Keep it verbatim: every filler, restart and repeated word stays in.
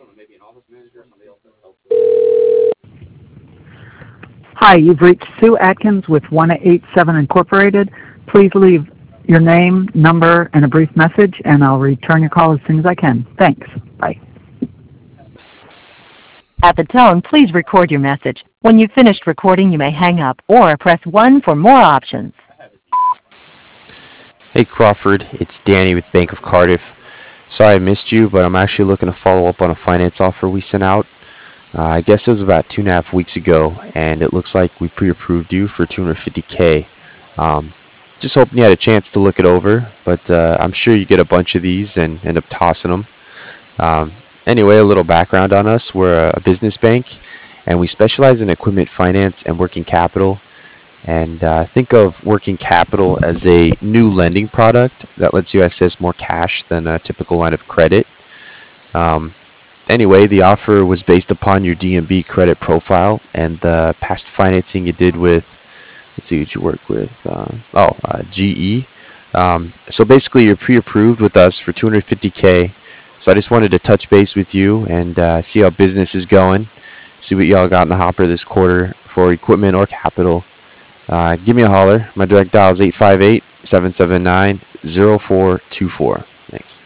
Hi, you've reached Sue Atkins with one eight seven Incorporated. Please leave your name, number, and a brief message, and I'll return your call as soon as I can. Thanks. Bye. At the tone, please record your message. When you've finished recording, you may hang up or press one for more options. Hey Crawford, it's Danny with Bank of Cardiff. Sorry I missed you, but I'm actually looking to follow up on a finance offer we sent out. Uh, I guess it was about two and a half weeks ago, and it looks like we pre-approved you for two hundred fifty K. Um, just hoping you had a chance to look it over, but uh, I'm sure you get a bunch of these and end up tossing them. Um, anyway, a little background on us. We're a business bank, and we specialize in equipment finance and working capital. And uh, think of working capital as a new lending product that lets you access more cash than a typical line of credit. Um, Anyway, the offer was based upon your D N B credit profile and the past financing you did with, let's see what you work with, uh, oh, uh, G E. Um, so basically, you're pre-approved with us for two hundred fifty K. So I just wanted to touch base with you and uh, see how business is going, see what y'all got in the hopper this quarter for equipment or capital. Uh, give me a holler. My direct dial is eight five eight, seven seven nine, zero four two four. Thanks.